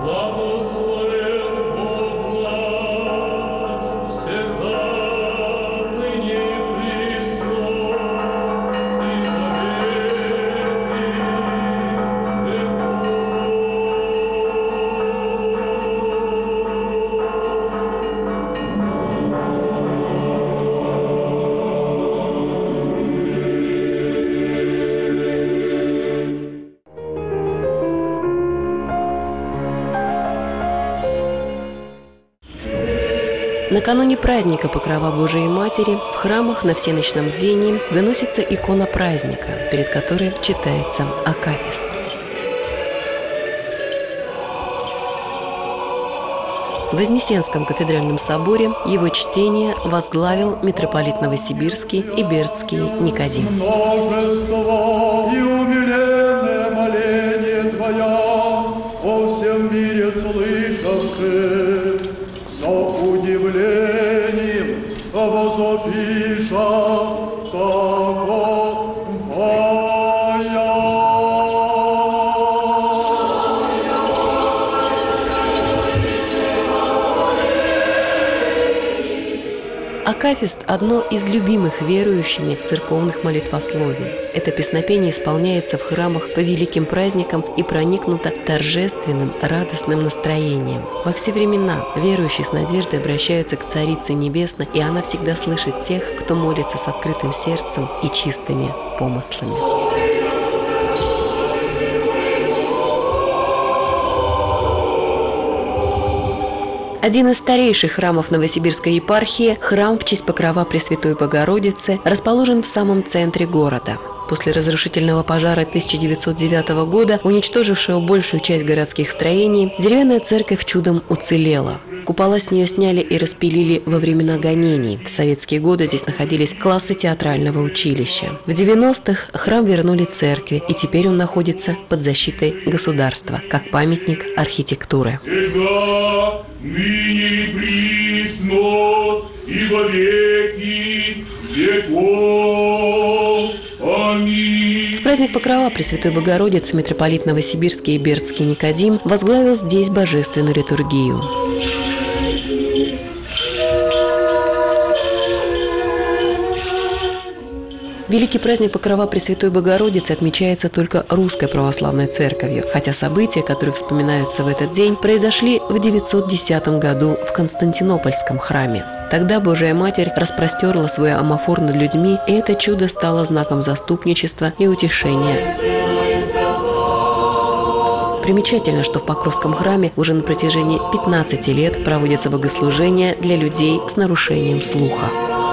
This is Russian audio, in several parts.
Накануне праздника Покрова Божией Матери в храмах на всеночном бдении выносится икона праздника, перед которой читается акафист. В Вознесенском кафедральном соборе его чтение возглавил митрополит Новосибирский и Бердский Никодим. Множество и умиленное моление Твоя, о всем мире слышавши, со удивлением возопиша Акафист – одно из любимых верующими церковных молитвословий. Это песнопение исполняется в храмах по великим праздникам и проникнуто торжественным, радостным настроением. Во все времена верующие с надеждой обращаются к Царице Небесной, и она всегда слышит тех, кто молится с открытым сердцем и чистыми помыслами. Один из старейших храмов Новосибирской епархии, храм в честь Покрова Пресвятой Богородицы, расположен в самом центре города. После разрушительного пожара 1909 года, уничтожившего большую часть городских строений, деревянная церковь чудом уцелела. Купола с нее сняли и распилили во времена гонений. В советские годы здесь находились классы театрального училища. В 90-х храм вернули церкви, и теперь он находится под защитой государства, как памятник архитектуры. Ныне и присно, и во веки веков. Аминь. В праздник Покрова Пресвятой Богородицы митрополит Новосибирский и Бердский Никодим возглавил здесь божественную литургию. Великий праздник Покрова Пресвятой Богородицы отмечается только Русской Православной Церковью, хотя события, которые вспоминаются в этот день, произошли в 910 году в Константинопольском храме. Тогда Божия Матерь распростерла свой амофор над людьми, и это чудо стало знаком заступничества и утешения. Примечательно, что в Покровском храме уже на протяжении 15 лет проводятся богослужения для людей с нарушением слуха.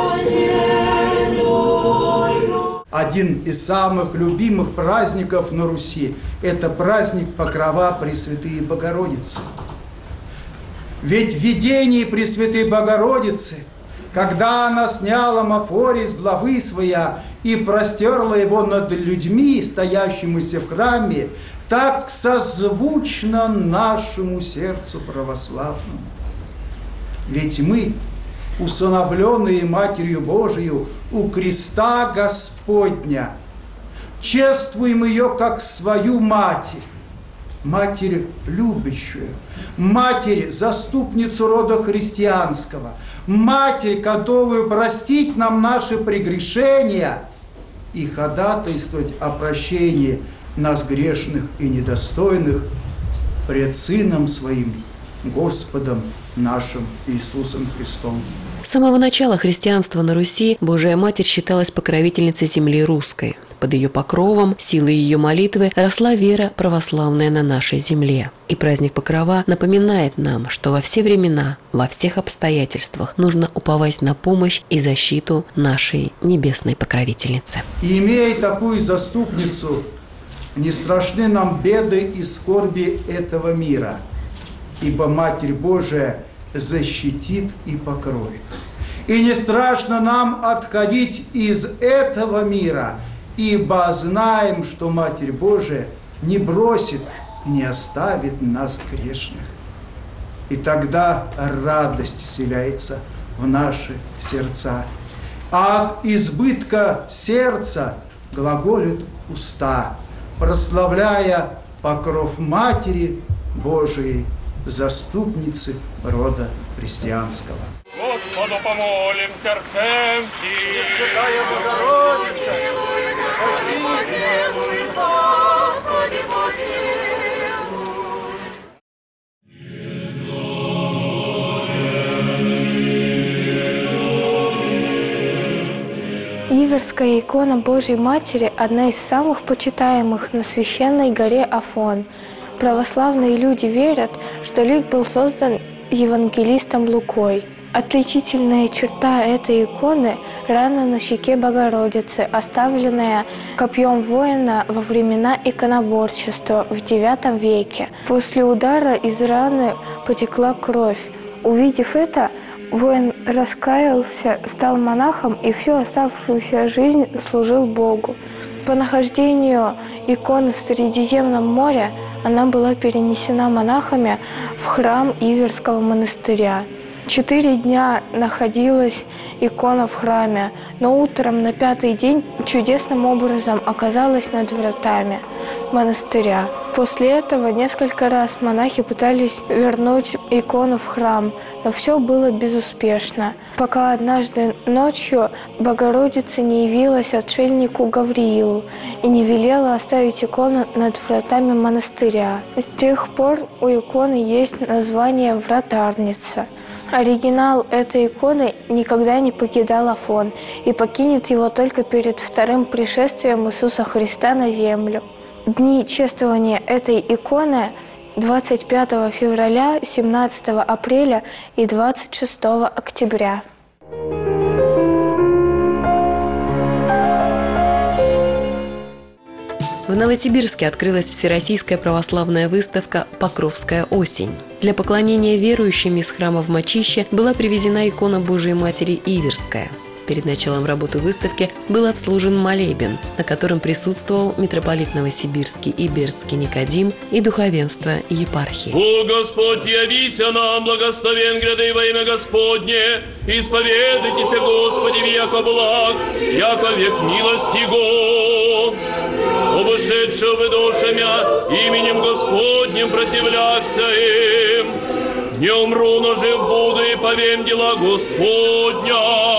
Один из самых любимых праздников на Руси – это праздник Покрова Пресвятой Богородицы. Ведь в видении Пресвятой Богородицы, когда она сняла амофорий с главы своя и простерла его над людьми, стоящимися в храме, так созвучно нашему сердцу православному. Ведь мы, усыновленные Матерью Божию у креста Господня, чествуем ее как свою Матерь, Матерь любящую, Матерь заступницу рода христианского, Матерь, готовую простить нам наши прегрешения и ходатайствовать о прощении нас грешных и недостойных пред Сыном Своим, Господом нашим Иисусом Христом. С самого начала христианства на Руси Божия Матерь считалась покровительницей земли русской. Под ее покровом, силой ее молитвы росла вера православная на нашей земле. И праздник Покрова напоминает нам, что во все времена, во всех обстоятельствах нужно уповать на помощь и защиту нашей небесной покровительницы. И имея такую заступницу, не страшны нам беды и скорби этого мира, ибо Матерь Божия защитит и покроет. И не страшно нам отходить из этого мира, ибо знаем, что Матерь Божия не бросит и не оставит нас грешных. И тогда радость вселяется в наши сердца. А от избытка сердца глаголят уста, прославляя покров Матери Божией заступницы рода христианского. Господу помолим сердцем всем. Святая Богородица, спаси Иверская икона Божьей Матери – одна из самых почитаемых на священной горе Афон. Православные люди верят, что лик был создан евангелистом Лукой. Отличительная черта этой иконы – рана на щеке Богородицы, оставленная копьем воина во времена иконоборчества в IX веке. После удара из раны потекла кровь. Увидев это, воин раскаялся, стал монахом и всю оставшуюся жизнь служил Богу. По нахождению иконы в Средиземном море она была перенесена монахами в храм Иверского монастыря. 4 дня находилась икона в храме, но утром на 5-й день чудесным образом оказалась над вратами монастыря. После этого несколько раз монахи пытались вернуть икону в храм, но все было безуспешно, пока однажды ночью Богородица не явилась отшельнику Гавриилу и не велела оставить икону над вратами монастыря. С тех пор у иконы есть название «Вратарница». Оригинал этой иконы никогда не покидал Афон и покинет его только перед вторым пришествием Иисуса Христа на землю. Дни чествования этой иконы 25 февраля, 17 апреля и 26 октября. В Новосибирске открылась всероссийская православная выставка «Покровская осень». Для поклонения верующим из храма в Мачище была привезена икона Божией Матери Иверская. Перед началом работы выставки был отслужен молебен, на котором присутствовал митрополит Новосибирский и Бердский Никодим и духовенство епархии. «О Господь, явися нам, благословен гряды во имя Господне, исповедайтесь, Господи, яко благ, яко век милости Го. Обошедшего вы душами, именем Господним противлякся им. Не умру, но жив буду и повем дела Господня.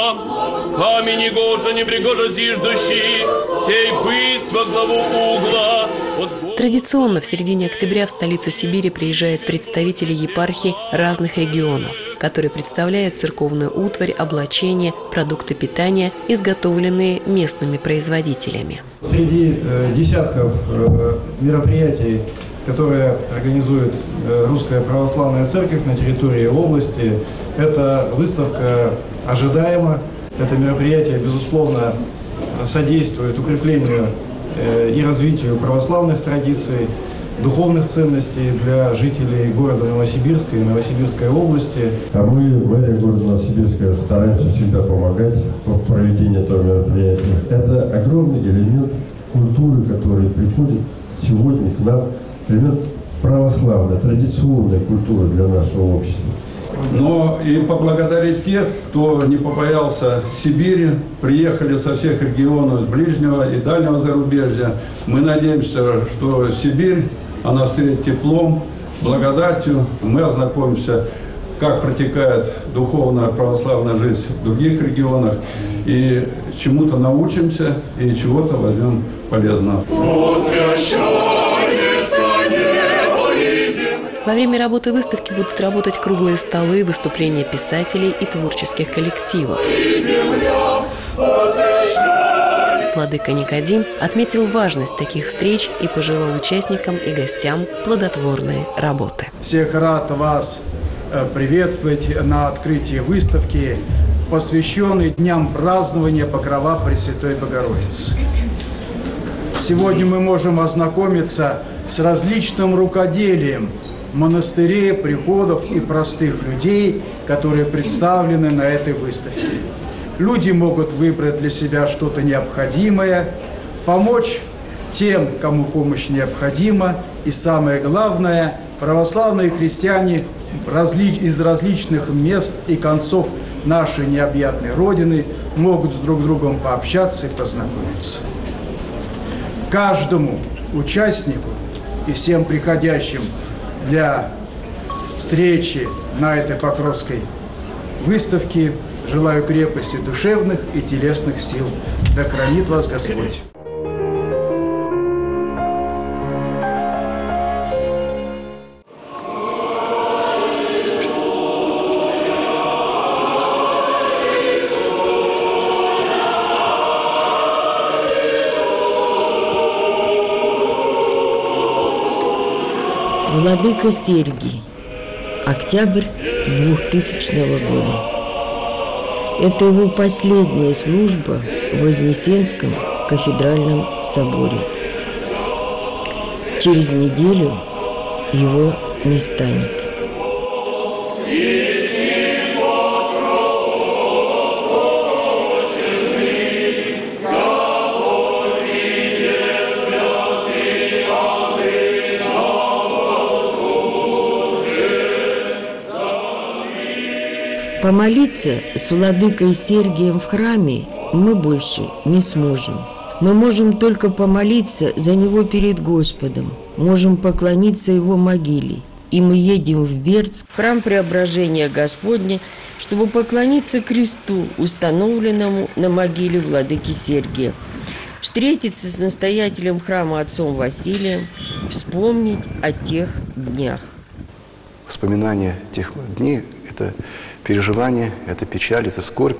Камень негоже, не пригоже зиждущий, сей бысть во главу угла». Традиционно в середине октября в столицу Сибири приезжают представители епархий разных регионов, которые представляют церковную утварь, облачение, продукты питания, изготовленные местными производителями. Среди десятков мероприятий, которые организует Русская Православная Церковь на территории области, эта выставка ожидаема. Это мероприятие, безусловно, содействует укреплению и развитию православных традиций, духовных ценностей для жителей города Новосибирска и Новосибирской области. А мы, мэрия города Новосибирска, стараемся всегда помогать в проведении этого мероприятия. Это огромный элемент культуры, который приходит сегодня к нам, элемент православной, традиционной культуры для нашего общества. Но и поблагодарить тех, кто не побоялся Сибири, приехали со всех регионов ближнего и дальнего зарубежья. Мы надеемся, что Сибирь, она встретит теплом, благодатью. Мы ознакомимся, как протекает духовная православная жизнь в других регионах. И чему-то научимся, и чего-то возьмем полезного. Во время работы выставки будут работать круглые столы, выступления писателей и творческих коллективов. Владыка Никодим отметил важность таких встреч и пожелал участникам и гостям плодотворной работы. Всех рад вас приветствовать на открытии выставки, посвященной дням празднования Покрова Пресвятой Богородицы. Сегодня мы можем ознакомиться с различным рукоделием монастырей, приходов и простых людей, которые представлены на этой выставке. Люди могут выбрать для себя что-то необходимое, помочь тем, кому помощь необходима, и самое главное, православные христиане из различных мест и концов нашей необъятной Родины могут с друг другом пообщаться и познакомиться. Каждому участнику и всем приходящим для встречи на этой Покровской выставке. Желаю крепости душевных и телесных сил. Да хранит вас Господь. Владыка Сергий. Октябрь 2000 года. Это его последняя служба в Вознесенском кафедральном соборе. Через неделю его не станет. Помолиться с владыкой Сергием в храме мы больше не сможем. Мы можем только помолиться за него перед Господом, можем поклониться его могиле. И мы едем в Бердск, в храм Преображения Господня, чтобы поклониться кресту, установленному на могиле владыки Сергия, встретиться с настоятелем храма отцом Василием, вспомнить о тех днях. Вспоминание тех дней – это переживание, это печаль, это скорбь.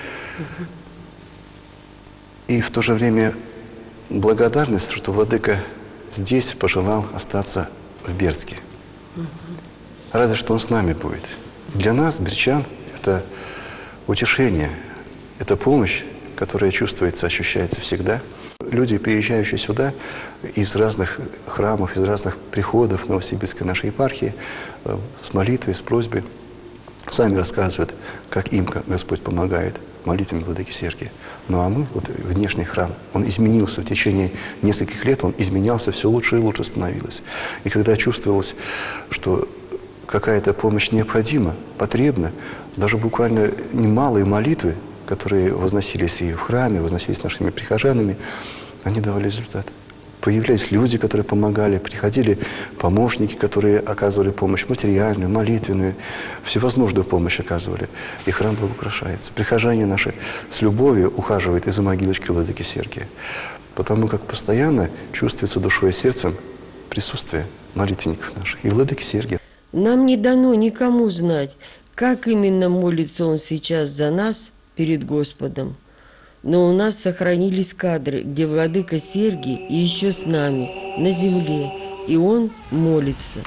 И в то же время благодарность, что владыка здесь пожелал остаться в Бердске. Радость, что он с нами будет. Для нас, бердчан, это утешение, это помощь, которая чувствуется, ощущается всегда. Люди, приезжающие сюда из разных храмов, из разных приходов Новосибирской нашей епархии, с молитвой, с просьбой, сами рассказывают, как им Господь помогает молитвами владыки Сергия. Ну а мы, вот внешний храм, он изменился в течение нескольких лет, он изменялся, все лучше и лучше становилось. И когда чувствовалось, что какая-то помощь необходима, потребна, даже буквально немалые молитвы, которые возносились и в храме, возносились нашими прихожанами, они давали результат. Появлялись люди, которые помогали, приходили помощники, которые оказывали помощь материальную, молитвенную, всевозможную помощь оказывали. И храм благоукрашается. Прихожане наши с любовью ухаживают из-за могилочки владыки Сергия, потому как постоянно чувствуется душой и сердцем присутствие молитвенников наших и владыки Сергия. Нам не дано никому знать, как именно молится он сейчас за нас перед Господом. Но у нас сохранились кадры, где владыка Сергий еще с нами, на земле, и он молится.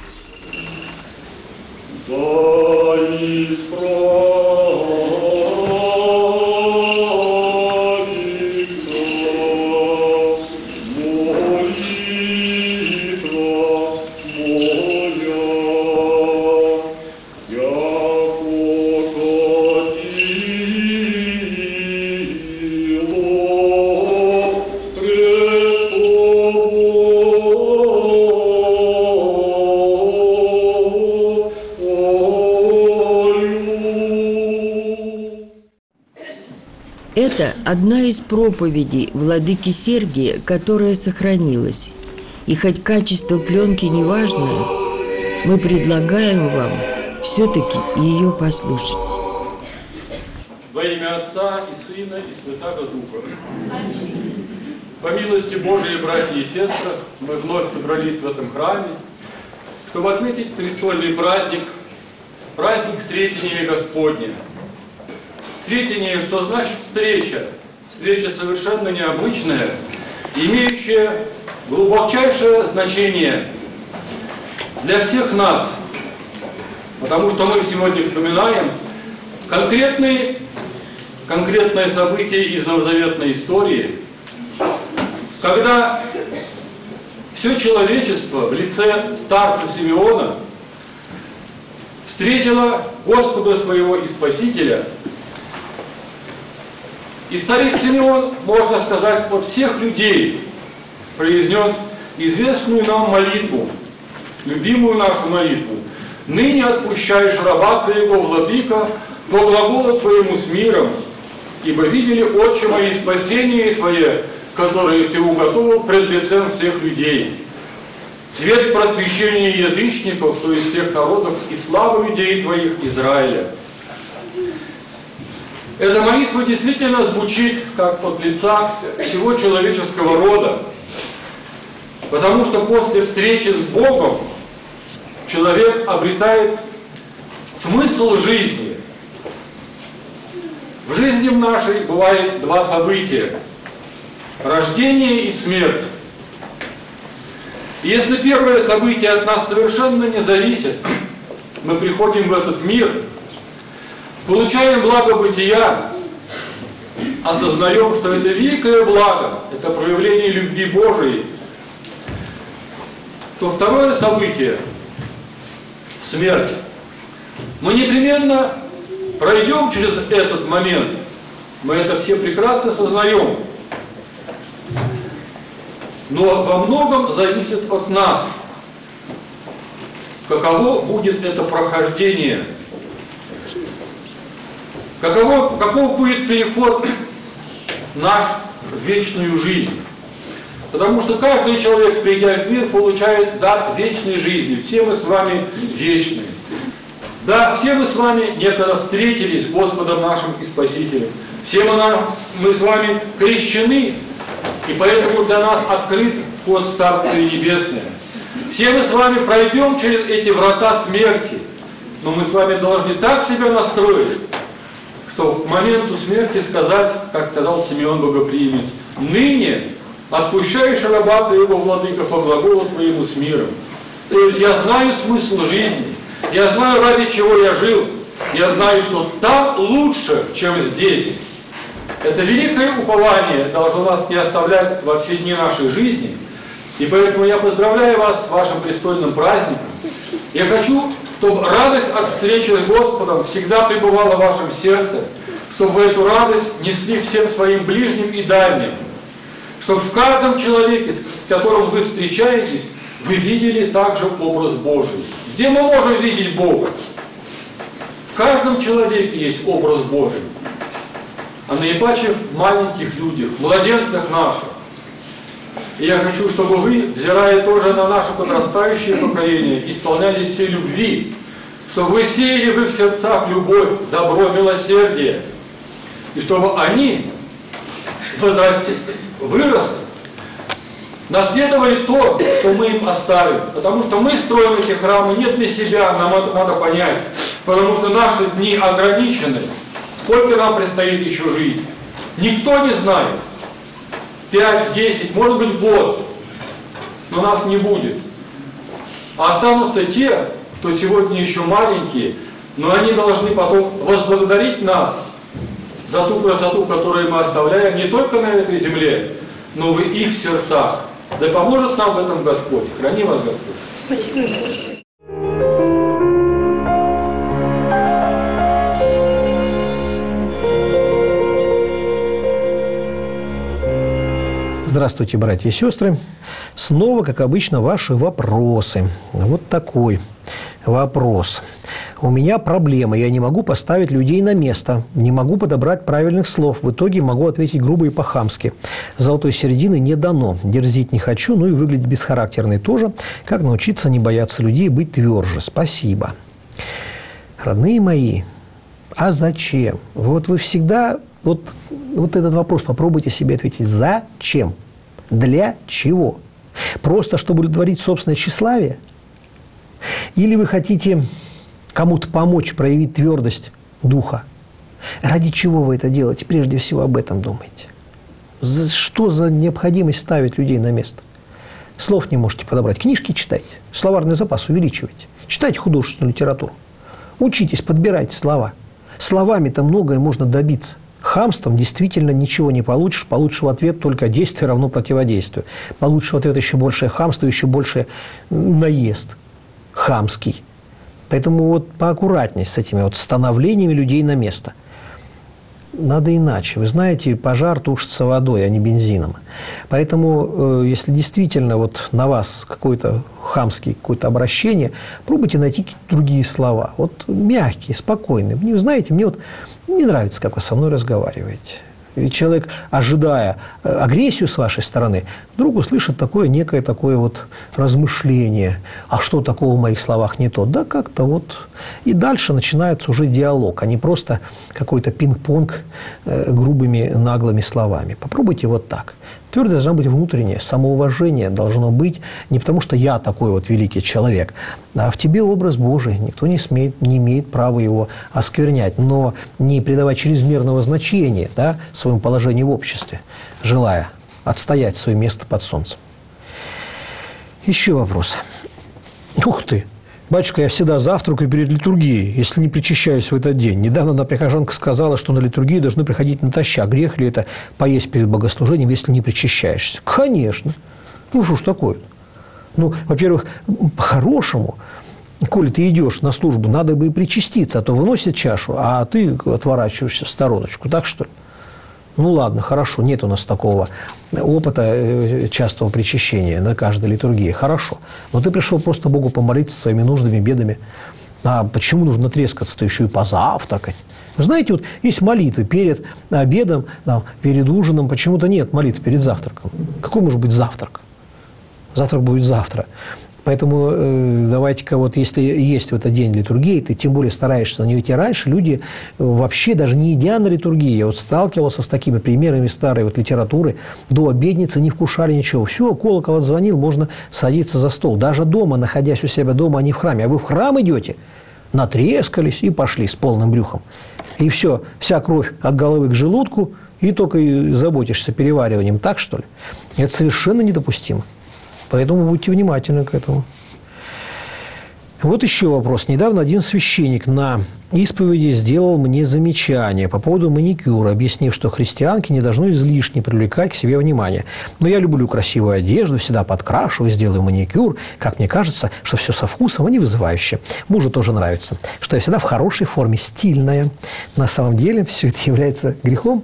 Это одна из проповедей владыки Сергия, которая сохранилась. И хоть качество пленки не важное, мы предлагаем вам все-таки ее послушать. Во имя Отца и Сына и Святаго Духа. По милости Божией, братья и сестры, мы вновь собрались в этом храме, чтобы отметить престольный праздник, праздник Сретения Господня. Сретение, что значит встреча, встреча совершенно необычная, имеющая глубочайшее значение для всех нас, потому что мы сегодня вспоминаем конкретное событие из новозаветной истории, когда все человечество в лице старца Симеона встретило Господа своего и Спасителя. И старец Симеон, можно сказать, от всех людей произнес известную нам молитву, любимую нашу молитву. «Ныне отпущаешь раба твоего, владыка, по глаголу твоему с миром, ибо видели, Отче мои, спасение твое, которое ты уготовил пред лицем всех людей». свет просвещения язычников, то есть всех народов, и славу людей Твоих, Израиля. Эта молитва действительно звучит как от лица всего человеческого рода, потому что после встречи с Богом человек обретает смысл жизни. В жизни нашей бывает два события – рождение и смерть. И если первое событие от нас совершенно не зависит, мы приходим в этот мир, получаем благо бытия, осознаем, что это великое благо, это проявление любви Божией, то второе событие – смерть. Мы непременно пройдем через этот момент, мы это все прекрасно сознаем, но во многом зависит от нас, каково будет это прохождение, каков будет переход наш в вечную жизнь. Потому что каждый человек, придя в мир, получает дар вечной жизни. Все мы с вами вечные. Да, все мы с вами некогда встретились с Господом нашим и Спасителем. Все мы с вами крещены, и поэтому для нас открыт вход в Царствие Небесное. Все мы с вами пройдем через эти врата смерти, но мы с вами должны так себя настроить, что к моменту смерти сказать, как сказал Симеон Богоприимец: «Ныне отпущаешь раба Твоего, Владыка, по глаголу Твоему с миром». То есть я знаю смысл жизни, я знаю, ради чего я жил, я знаю, что там лучше, чем здесь. Это великое упование должно нас не оставлять во все дни нашей жизни. И поэтому я поздравляю вас с вашим престольным праздником. Я хочу, чтобы радость от встречи с Господом всегда пребывала в вашем сердце, чтобы вы эту радость несли всем своим ближним и дальним, чтобы в каждом человеке, с которым вы встречаетесь, вы видели также образ Божий. Где мы можем видеть Бога? В каждом человеке есть образ Божий. А наипаче в маленьких людях, в младенцах наших. И я хочу, чтобы вы, взирая тоже на наше подрастающее поколение, исполнялись всей любви, чтобы вы сеяли в их сердцах любовь, добро, милосердие, и чтобы они вырастут, наследовали то, что мы им оставим. Потому что мы строим эти храмы не для себя, нам это надо понять, потому что наши дни ограничены. Сколько нам предстоит еще жить? Никто не знает. 5, 10, может быть год, но нас не будет. А останутся те, кто сегодня еще маленькие, но они должны потом возблагодарить нас за ту красоту, которую мы оставляем не только на этой земле, но в их сердцах. Да поможет нам в этом Господь. Храни вас Господь. Спасибо. Здравствуйте, братья и сестры. Снова, как обычно, ваши вопросы. Вот такой вопрос. У меня проблема. Я не могу поставить людей на место. Не могу подобрать правильных слов. В итоге могу ответить грубо и по-хамски. Золотой середины не дано. Дерзить не хочу, ну и выглядеть бесхарактерной тоже. Как научиться не бояться людей и быть тверже? Спасибо. Родные мои, а зачем? Вот вы всегда... Вот этот вопрос попробуйте себе ответить. Зачем? Для чего? Просто чтобы удовлетворить собственное тщеславие? Или вы хотите кому-то помочь проявить твердость духа? Ради чего вы это делаете? Прежде всего об этом думайте. Что за необходимость ставить людей на место? Слов не можете подобрать. Книжки читайте. Словарный запас увеличивайте. Читайте художественную литературу. Учитесь, подбирайте слова. Словами-то многое можно добиться. Хамством действительно ничего не получишь. Получишь в ответ только действие равно противодействию. Получишь в ответ еще большее хамство, еще больше наезд хамский. Поэтому вот поаккуратней с этими вот становлениями людей на место. Надо иначе. Вы знаете, пожар тушится водой, а не бензином. Поэтому, если действительно вот на вас какое-то хамское какое-то обращение, пробуйте найти какие-то другие слова. Вот мягкие, спокойные. Вы знаете, мне вот не нравится, как вы со мной разговариваете. Ведь человек, ожидая агрессию с вашей стороны, вдруг услышит некое такое вот размышление. А что такого в моих словах не то? Да как-то вот. И дальше начинается уже диалог, а не просто какой-то пинг-понг грубыми, наглыми словами. Попробуйте вот так. Твердость должна быть внутренняя, самоуважение должно быть не потому, что я такой вот великий человек, а в тебе образ Божий. Никто не имеет права его осквернять, но не придавать чрезмерного значения, да, своему положению в обществе, желая отстоять свое место под солнцем. Еще вопрос. Ух ты! Батюшка, я всегда завтракаю перед литургией, если не причащаюсь в этот день. Недавно одна прихожанка сказала, что на литургию должны приходить натощак. Грех ли это поесть перед богослужением, если не причащаешься? Конечно. Ну, что ж такое? Ну, во-первых, по-хорошему, коли ты идешь на службу, надо бы и причаститься, а то выносят чашу, а ты отворачиваешься в стороночку. Так что ли? Ну, ладно, хорошо, нет у нас такого опыта частого причащения на каждой литургии. Хорошо. Но ты пришел просто Богу помолиться своими нуждами, бедами. А почему нужно трескаться-то еще и позавтракать? Вы знаете, вот есть молитвы перед обедом, там, перед ужином. Почему-то нет молитвы перед завтраком. Какой может быть завтрак? Завтрак будет завтра. Поэтому давайте-ка вот, если есть в этот день литургия, ты тем более стараешься на нее идти раньше, люди вообще даже не идя на литургию, я вот сталкивался с такими примерами старой вот литературы, до обедницы не вкушали ничего. Все, колокол отзвонил, можно садиться за стол. Даже дома, находясь у себя дома, а не в храме. А вы в храм идете, натрескались и пошли с полным брюхом. И все, вся кровь от головы к желудку, и только и заботишься перевариванием. Так, что ли? Это совершенно недопустимо. Поэтому будьте внимательны к этому. Вот еще вопрос. Недавно один священник на исповеди сделал мне замечание по поводу маникюра, объяснив, что христианки не должны излишне привлекать к себе внимание. Но я люблю красивую одежду, всегда подкрашиваю, сделаю маникюр. Как мне кажется, что все со вкусом и не вызывающе. Мужу тоже нравится, что я всегда в хорошей форме, стильная. На самом деле все это является грехом.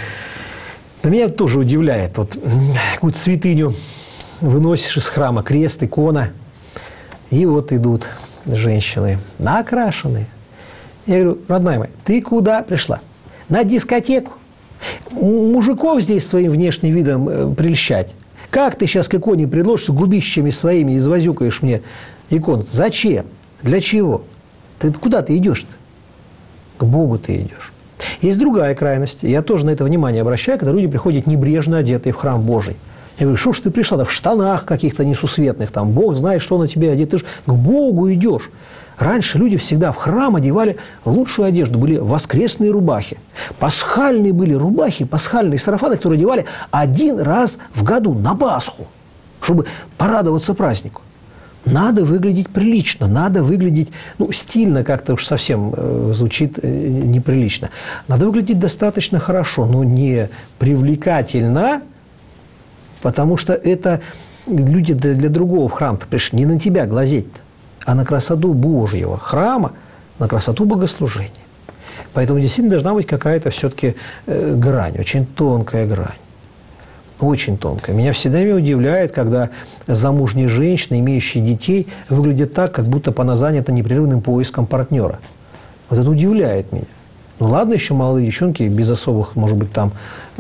Но меня тоже удивляет. Вот какую-то святыню выносишь из храма, крест, икона, и вот идут женщины накрашенные. Я говорю, родная моя, ты куда пришла? На дискотеку? Мужиков здесь своим внешним видом прельщать? Как ты сейчас к иконе предложишься, губищами своими извозюкаешь мне икону? Зачем? Для чего? Ты куда ты идешь-то? К Богу ты идешь. Есть другая крайность. Я тоже на это внимание обращаю, когда люди приходят небрежно одетые в храм Божий. Я говорю, что ж ты пришла в штанах каких-то несусветных, там, Бог знает, что на тебе одет, ты же к Богу идешь. Раньше люди всегда в храм одевали лучшую одежду, были воскресные рубахи. Пасхальные были рубахи, пасхальные сарафаны, которые одевали один раз в году на Пасху, чтобы порадоваться празднику. Надо выглядеть прилично, надо выглядеть, стильно как-то уж совсем звучит неприлично. Надо выглядеть достаточно хорошо, но не привлекательно. Потому что это люди для другого в храм-то пришли. Не на тебя глазеть-то, а на красоту Божьего храма, на красоту богослужения. Поэтому действительно должна быть какая-то все-таки грань, очень тонкая грань. Очень тонкая. Меня всегда удивляет, когда замужние женщины, имеющие детей, выглядят так, как будто она занята непрерывным поиском партнера. Вот это удивляет меня. Ну ладно, еще молодые девчонки, без особых, может быть, там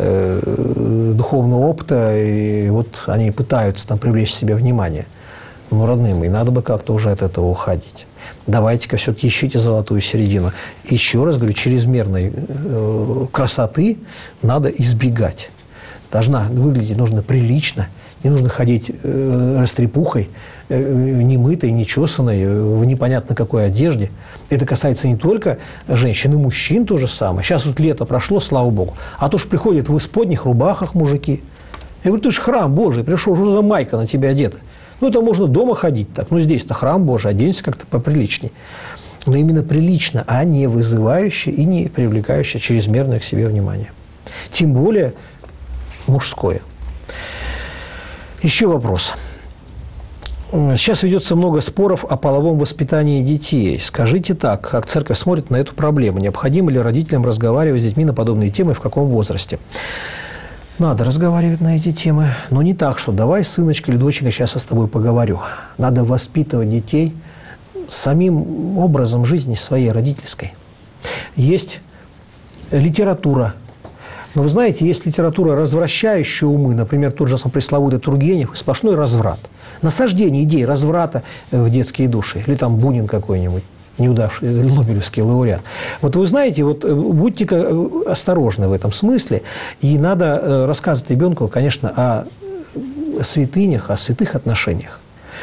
духовного опыта, и вот они пытаются там привлечь себе внимание. Ну, родные мои, надо бы как-то уже от этого уходить. Давайте-ка все-таки ищите золотую середину. Еще раз говорю, чрезмерной красоты надо избегать. Должна выглядеть нужно прилично, не нужно ходить растрепухой, немытой, нечесанной, в непонятно какой одежде. Это касается не только женщин, и мужчин то же самое. Сейчас вот лето прошло, слава Богу. А то ж приходят в исподних рубахах мужики. Я говорю, ты же храм Божий, пришел, что за майка на тебя одета? Ну, это можно дома ходить так. Ну, здесь-то храм Божий, оденься как-то поприличней. Но именно прилично, а не вызывающе и не привлекающее чрезмерное к себе внимание. Тем более мужское. Еще вопрос. Сейчас ведется много споров о половом воспитании детей. Скажите так, как церковь смотрит на эту проблему? Необходимо ли родителям разговаривать с детьми на подобные темы, в каком возрасте? Надо разговаривать на эти темы, но не так, что давай, сыночка или доченька, сейчас я с тобой поговорю. Надо воспитывать детей самим образом жизни своей родительской. Есть литература, Но вы знаете, есть литература, развращающая умы, например, тот же сам пресловутый Тургенев, сплошной разврат. Насаждение идей разврата в детские души. Или там Бунин какой-нибудь, неудавший, Нобелевский лауреат. Вот вы знаете, вот будьте-ка осторожны в этом смысле. И надо рассказывать ребенку, конечно, о святынях, о святых отношениях.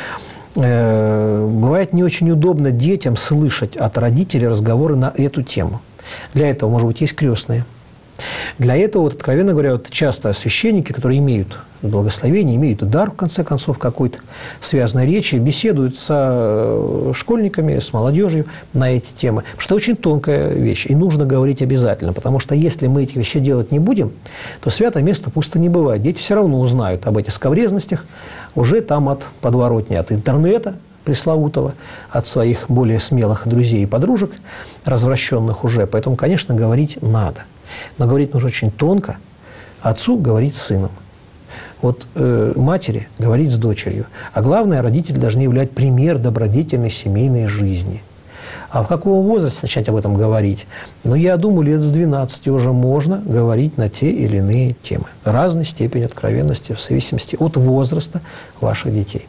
Бывает не очень удобно детям слышать от родителей разговоры на эту тему. Для этого, может быть, есть крестные. Для этого, вот, откровенно говоря, вот часто священники, которые имеют благословение, имеют дар, в конце концов, какой-то связанной речи, беседуют с школьниками, с молодежью на эти темы. Потому что это очень тонкая вещь, и нужно говорить обязательно. Потому что если мы этих вещей делать не будем, то святое место пусто не бывает. Дети все равно узнают об этих скабрезностях уже там от подворотни, от интернета пресловутого, от своих более смелых друзей и подружек, развращенных уже. Поэтому, конечно, говорить надо. Но говорить нужно очень тонко. Отцу говорить с сыном. Вот матери говорить с дочерью. А главное, родители должны являть пример добродетельной семейной жизни. А в каком возрасте начать об этом говорить? Ну, я думаю, лет с 12 уже можно говорить на те или иные темы. Разной степени откровенности в зависимости от возраста ваших детей.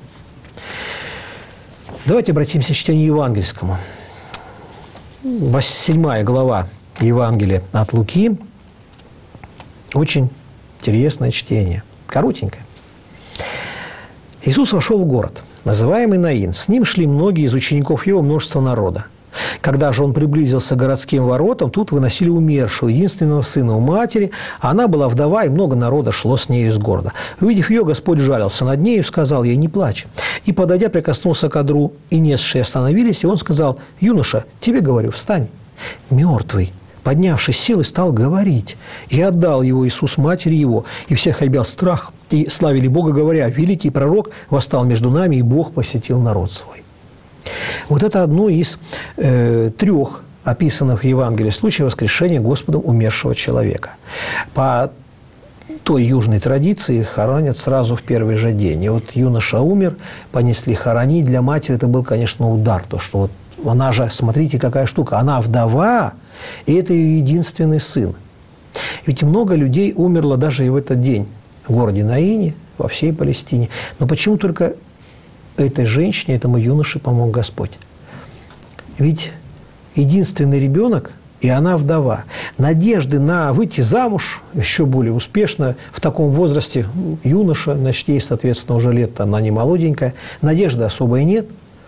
Давайте обратимся к чтению евангельскому. 7 глава Евангелия от Луки. Очень интересное чтение. Коротенькое. Иисус вошел в город, называемый Наин. С ним шли многие из учеников его, множество народа. Когда же он приблизился к городским воротам, тут выносили умершую, единственного сына у матери. Она была вдова, и много народа шло с нею из города. Увидев ее, Господь жалился над нею и сказал ей: «Не плачь». И, подойдя, прикоснулся к одру, и несшие остановились, и он сказал: «Юноша, тебе говорю, встань». Мертвый, поднявшись с силы, стал говорить. И отдал его Иисус матери его. И всех объял страх, и славили Бога, говоря: «Великий пророк восстал между нами, и Бог посетил народ свой». Вот это одно из 3 описанных в Евангелии случаев воскрешения Господом умершего человека. По той южной традиции хоронят сразу в первый же день. И вот юноша умер, понесли хоронить. Для матери это был, конечно, удар. То, что вот она же, смотрите, какая штука, она вдова, и это ее единственный сын. Ведь много людей умерло даже и в этот день в городе Наине, во всей Палестине. Но почему только этой женщине, этому юноше помог Господь? Ведь единственный ребенок, и она вдова. Надежды на выйти замуж еще более успешно в таком возрасте юноша, значит, ей, соответственно, уже лет, она не молоденькая, надежды особой нет.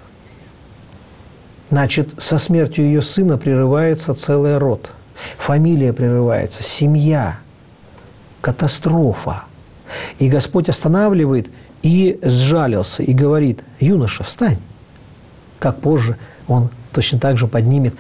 Значит, со смертью ее сына прерывается целый род. Фамилия прерывается, семья, катастрофа. И Господь останавливает и сжалился, и говорит: «Юноша, встань». Как позже он точно так же поднимет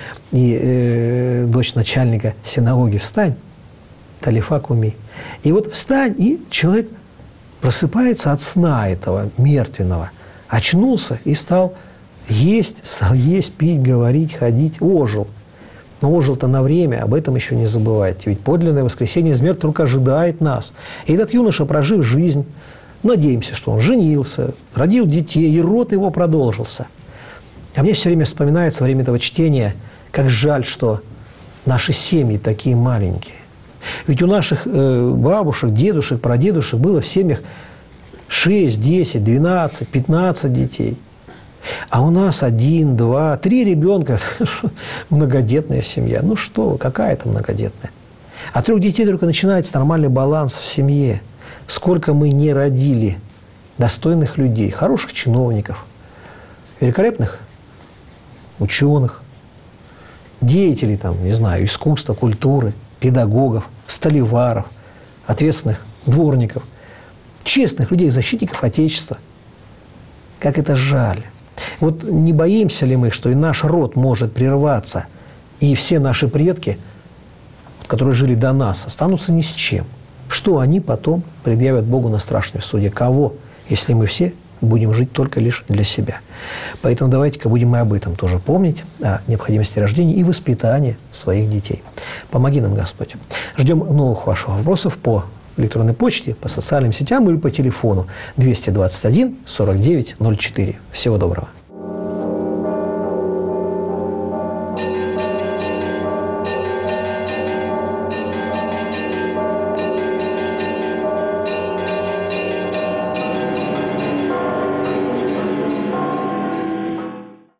и дочь начальника синагоги: «Встань, талифа куми». И вот встань, и человек просыпается от сна этого мертвенного, очнулся и стал есть, пить, говорить, ходить, ожил. Но ожил-то на время, об этом еще не забывайте. Ведь подлинное воскресение из мертвых только ожидает нас. И этот юноша, прожив жизнь, надеемся, что он женился, родил детей, и род его продолжился. А мне все время вспоминается во время этого чтения, как жаль, что наши семьи такие маленькие. Ведь у наших бабушек, дедушек, прадедушек было в семьях 6, 10, 12, 15 детей. А у нас 1, 2, 3 ребенка, многодетная семья. Ну что вы, какая это многодетная? От 3 детей только начинается нормальный баланс в семье. Сколько мы не родили достойных людей, хороших чиновников, великолепных ученых, деятелей, там, не знаю, искусства, культуры, педагогов, столеваров, ответственных дворников, честных людей, защитников Отечества. Как это жаль. Вот не боимся ли мы, что и наш род может прерваться, и все наши предки, которые жили до нас, останутся ни с чем? Что они потом предъявят Богу на страшном суде? Кого, если мы все будем жить только лишь для себя? Поэтому давайте-ка будем мы об этом тоже помнить, о необходимости рождения и воспитания своих детей. Помоги нам, Господь. Ждем новых ваших вопросов по электронной почте, по социальным сетям или по телефону 221 49 04. Всего доброго.